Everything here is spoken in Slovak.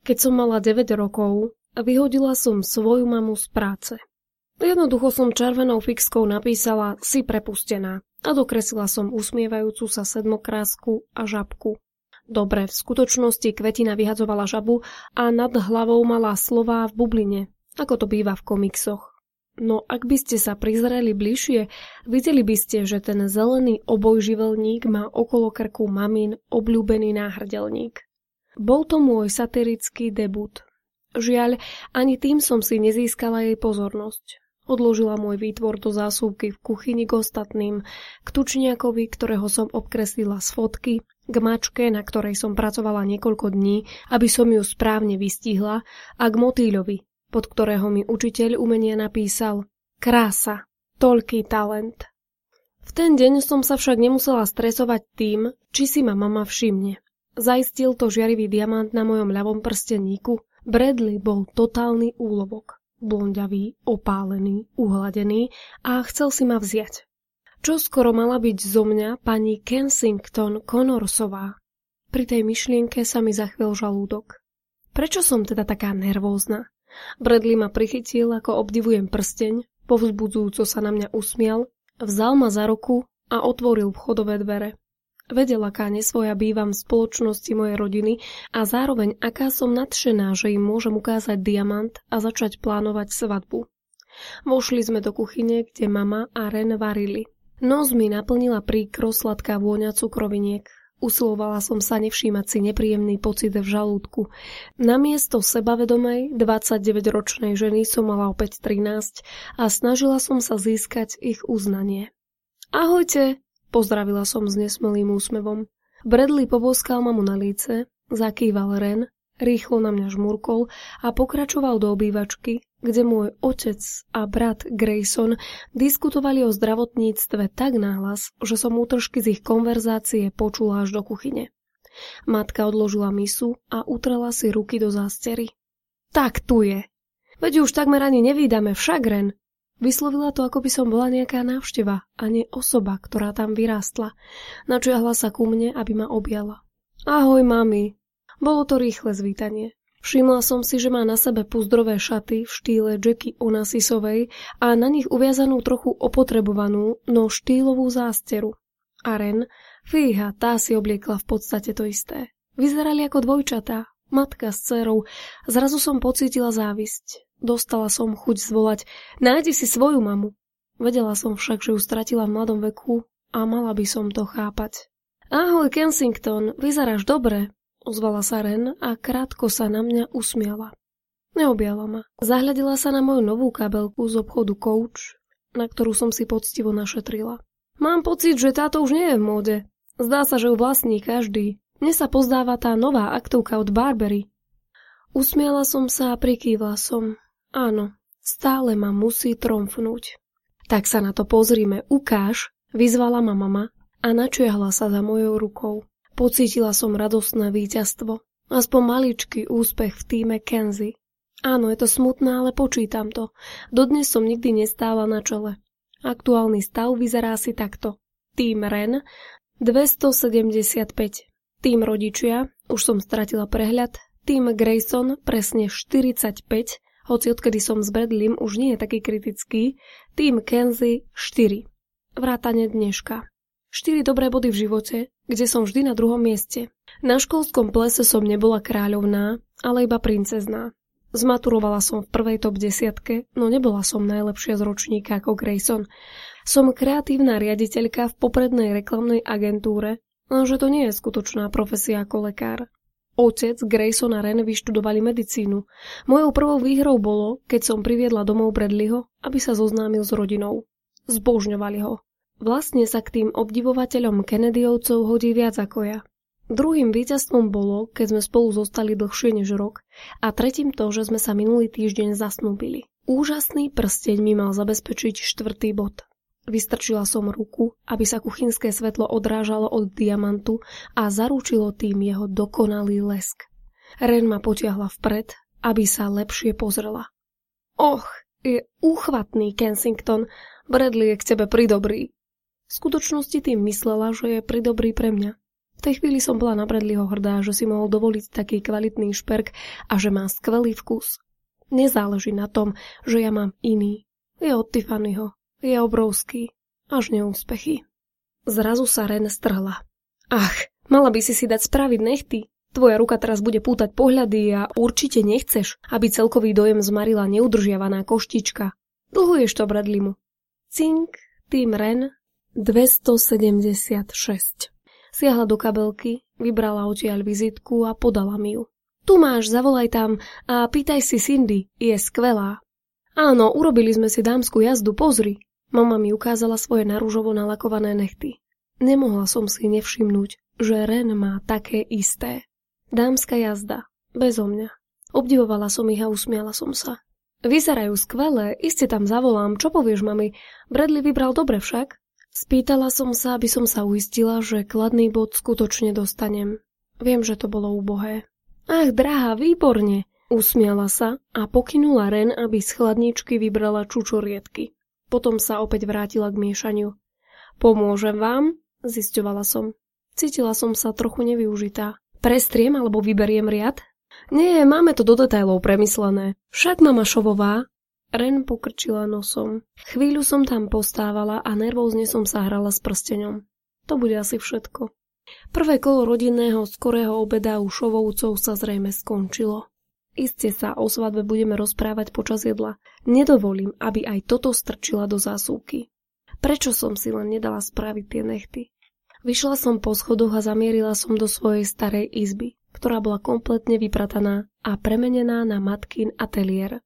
Keď som mala 9 rokov, vyhodila som svoju mamu z práce. Jednoducho som červenou fixkou napísala si prepustená a dokreslila som usmievajúcu sa sedmokrásku a žabku. Dobre, v skutočnosti Kvetina vyhadzovala žabu a nad hlavou mala slová v bubline, ako to býva v komiksoch. No ak by ste sa prizreli bližšie, videli by ste, že ten zelený obojživelník má okolo krku mamin obľúbený náhrdelník. Bol to môj satirický debut. Žiaľ, ani tým som si nezískala jej pozornosť. Odložila môj výtvor do zásuvky v kuchyni k ostatným, k tučniakovi, ktorého som obkreslila z fotky, k mačke, na ktorej som pracovala niekoľko dní, aby som ju správne vystihla, a k motýľovi, pod ktorého mi učiteľ umenia napísal krása, toľký talent. V ten deň som sa však nemusela stresovať tým, či si ma mama všimne. Zaistil to žiarivý diamant na mojom ľavom prsteníku. Bradley bol totálny úlovok. Blonďavý, opálený, uhladený a chcel si ma vziať. Čo skoro mala byť zo mňa pani Kensington Connorsová. Pri tej myšlienke sa mi zachvel žalúdok. Prečo som teda taká nervózna? Bradley ma prichytil, ako obdivujem prsteň, povzbudzujúco sa na mňa usmial, vzal ma za ruku a otvoril vchodové dvere. Vedel, aká nesvoja bývam v spoločnosti mojej rodiny a zároveň aká som nadšená, že im môžem ukázať diamant a začať plánovať svadbu. Vošli sme do kuchyne, kde mama a Ren varili. Nos mi naplnila príkro sladká vôňa cukroviniek. Usilovala som sa nevšímať si nepríjemný pocit v žalúdku. Namiesto sebavedomej 29-ročnej ženy som mala opäť 13 a snažila som sa získať ich uznanie. Ahojte! Pozdravila som s nesmelým úsmevom. Bradley poboskal mamu na líce, zakýval Ren, rýchlo na mňa žmurkol a pokračoval do obývačky, kde môj otec a brat Grayson diskutovali o zdravotníctve tak nahlas, že som útržky z ich konverzácie počula až do kuchyne. Matka odložila misu a utrela si ruky do zástery. Tak tu je. Veď už takmer ani nevídame, však Ren. Vyslovila to, ako by som bola nejaká návšteva a nie osoba, ktorá tam vyrástla. Načiahla sa ku mne, aby ma objala. Ahoj, mami. Bolo to rýchle zvítanie. Všimla som si, že má na sebe puzdrové šaty v štýle Jackie Onassisovej a na nich uviazanú trochu opotrebovanú, no štýlovú zásteru. A Ren, fíha, tá si obliekla v podstate to isté. Vyzerali ako dvojčatá, matka s dcérou. Zrazu som pocítila závisť. Dostala som chuť zvolať, nájdi si svoju mamu. Vedela som však, že ju stratila v mladom veku a mala by som to chápať. Ahoj, Kensington, vyzeráš dobre, ozvala sa Ren a krátko sa na mňa usmiala. Neobjala ma. Zahľadila sa na moju novú kabelku z obchodu Coach, na ktorú som si poctivo našetrila. Mám pocit, že táto už nie je v móde. Zdá sa, že ju vlastní každý. Mne sa pozdáva tá nová aktovka od Burberry. Usmiala som sa a prikývla som. Áno, stále ma musí tromfnúť. Tak sa na to pozrime, ukáž, vyzvala ma mama a načiahla sa za mojou rukou. Pocítila som radostné víťazstvo. Aspoň maličký úspech v tíme Kenzie. Áno, je to smutné, ale počítam to. Dodnes som nikdy nestála na čele. Aktuálny stav vyzerá si takto. Tým Ren 275. Tým rodičia, už som stratila prehľad. Tým Grayson presne 45. Hoci odkedy som s Bradleym už nie je taký kritický, tým Kenzie 4. Vrátane dneška. 4 dobré body v živote, kde som vždy na druhom mieste. Na školskom plese som nebola kráľovná, ale iba princezná. Zmaturovala som v prvej top 10, no nebola som najlepšia z ročníka ako Grayson. Som kreatívna riaditeľka v poprednej reklamnej agentúre, lenže to nie je skutočná profesia ako lekár. Otec, Grayson a Ren vyštudovali medicínu. Mojou prvou výhrou bolo, keď som priviedla domov Bradleyho, aby sa zoznámil s rodinou. Zbožňovali ho. Vlastne sa k tým obdivovateľom Kennedyovcov hodí viac ako ja. Druhým víťazstvom bolo, keď sme spolu zostali dlhšie než rok, a tretím to, že sme sa minulý týždeň zasnúbili. Úžasný prsteň mi mal zabezpečiť 4. bod. Vystrčila som ruku, aby sa kuchynské svetlo odrážalo od diamantu a zaručilo tým jeho dokonalý lesk. Ren ma potiahla vpred, aby sa lepšie pozrela. Och, je úchvatný, Kensington, Bradley je k tebe pridobrý. V skutočnosti tým myslela, že je pridobrý pre mňa. V tej chvíli som bola na Bradleyho hrdá, že si mohol dovoliť taký kvalitný šperk a že má skvelý vkus. Nezáleží na tom, že ja mám iný. Je od Tiffanyho. Je obrovský. Až neúspechy. Zrazu sa Ren strhla. Ach, mala by si dať spraviť nechty. Tvoja ruka teraz bude pútať pohľady a určite nechceš, aby celkový dojem zmarila neudržiavaná koštička. Dlhuješ to Bradleymu. Cink, tým Ren 276. Siahla do kabelky, vybrala odtiaľ vizitku a podala mi ju. Tu máš, zavolaj tam a pýtaj si Cindy, je skvelá. Áno, urobili sme si dámsku jazdu, pozri. Mama mi ukázala svoje narúžovo nalakované nechty. Nemohla som si nevšimnúť, že Ren má také isté. Dámska jazda, bezo mňa. Obdivovala som ich a usmiala som sa. Vyzerajú skvelé, iste tam zavolám, čo povieš, mami? Bradley vybral dobre však? Spýtala som sa, aby som sa uistila, že kladný bod skutočne dostanem. Viem, že to bolo úbohé. Ach, drahá, výborne! Usmiala sa a pokynula Ren, aby z chladničky vybrala čučoriedky. Potom sa opäť vrátila k miešaniu. Pomôžem vám? Zisťovala som. Cítila som sa trochu nevyužitá. Prestriem alebo vyberiem riad? Nie, máme to do detailov premyslené. Však mama Šovová. Ren pokrčila nosom. Chvíľu som tam postávala a nervózne som sa hrala s prsteňom. To bude asi všetko. Prvé kolo rodinného skorého obeda u Šovovcov sa zrejme skončilo. Iste sa o svadbe budeme rozprávať počas jedla. Nedovolím, aby aj toto strčila do zásuvky. Prečo som si len nedala spraviť tie nechty? Vyšla som po schodoch a zamierila som do svojej starej izby, ktorá bola kompletne vyprataná a premenená na matkin ateliér.